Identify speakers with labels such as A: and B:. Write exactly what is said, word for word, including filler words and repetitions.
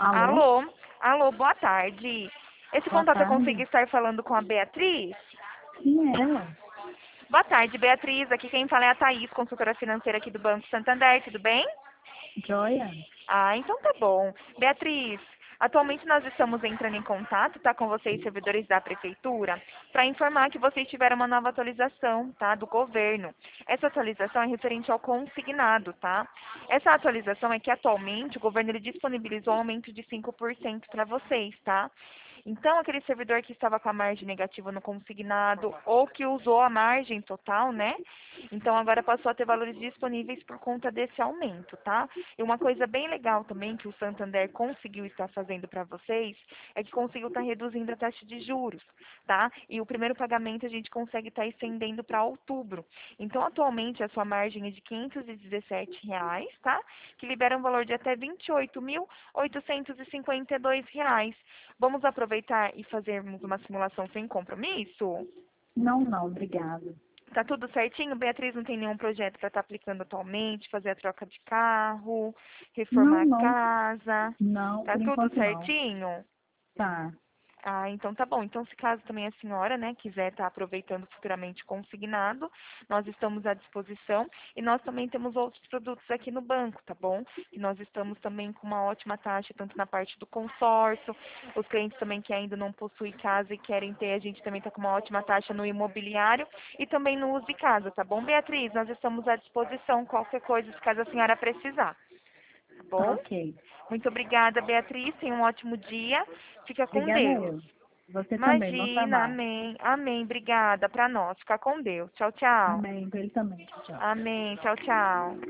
A: Alô?
B: Alô? Alô, boa tarde. Esse
A: Boa
B: contato eu consigo
A: tarde.
B: estar falando com a Beatriz?
A: Sim, é ela.
B: Boa tarde, Beatriz. Aqui quem fala é a Thaís, consultora financeira aqui do Banco Santander, tudo bem?
A: Joia?
B: Ah, então tá bom. Beatriz, atualmente nós estamos entrando em contato, tá, com vocês, servidores da prefeitura, para informar que vocês tiveram uma nova atualização, tá, do governo. Essa atualização é referente ao consignado, tá? Essa atualização é que atualmente o governo ele disponibilizou um aumento de cinco por cento para vocês, tá? Então, aquele servidor que estava com a margem negativa no consignado ou que usou a margem total, né? Então, agora passou a ter valores disponíveis por conta desse aumento, tá? E uma coisa bem legal também que o Santander conseguiu estar fazendo para vocês é que conseguiu estar reduzindo a taxa de juros, tá? E o primeiro pagamento a gente consegue estar estendendo para outubro. Então, atualmente, a sua margem é de quinhentos e dezessete reais, tá? Que libera um valor de até vinte e oito mil oitocentos e cinquenta e dois reais. Vamos aproveitar e fazermos uma simulação sem compromisso?
A: Não, não, obrigada.
B: Tá tudo certinho? Beatriz não tem nenhum projeto para estar aplicando atualmente, fazer a troca de carro,
A: Não,
B: reformar a
A: não.
B: casa.
A: Não,
B: Tá
A: por
B: tudo
A: enquanto não.
B: certinho?
A: Tá.
B: Ah, então tá bom. Então, se caso também a senhora, né, quiser estar aproveitando futuramente consignado, nós estamos à disposição. E nós também temos outros produtos aqui no banco, tá bom? Que nós estamos também com uma ótima taxa, tanto na parte do consórcio, os clientes também que ainda não possuem casa e querem ter, a gente também está com uma ótima taxa no imobiliário e também no uso de casa, tá bom, Beatriz? Nós estamos à disposição, qualquer coisa, se caso a senhora precisar, tá
A: Tá
B: bom?
A: ok.
B: Muito obrigada, Beatriz. Tenha um ótimo dia. Fica com
A: Obrigada
B: Deus.
A: eu. Você também, bom
B: Imagina,
A: trabalho.
B: amém. Amém. Obrigada para nós. Fica com Deus. Tchau, tchau.
A: Amém, pra ele também. Tchau, tchau.
B: Amém. Tchau, tchau.